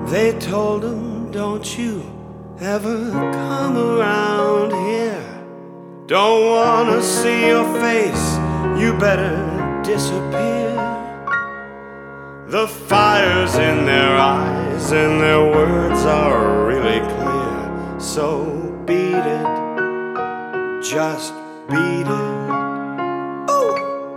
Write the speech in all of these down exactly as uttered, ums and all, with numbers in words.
They told him, don't you ever come around here. Don't wanna see your face, you better disappear. The fire's in their eyes and their words are really clear. So beat it, just beat it. Ooh.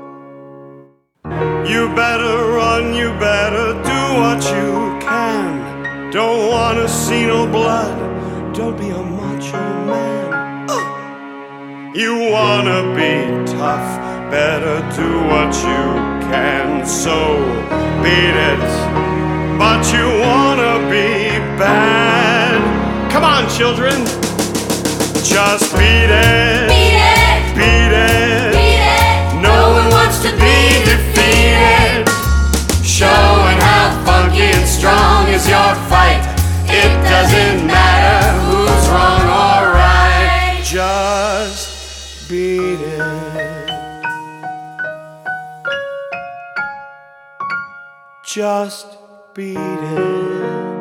You better run, you better do what you can. Don't wanna see no blood, don't be a macho man. Ooh. You wanna be tough, better do what you can. So beat it, but you wanna be bad. Come on, children, just beat it. Beat it. Beat it. Beat it. No one wants to be defeated. Showing how funky and strong is your fight. It doesn't matter who's wrong or right. Just beat it. Just beat it.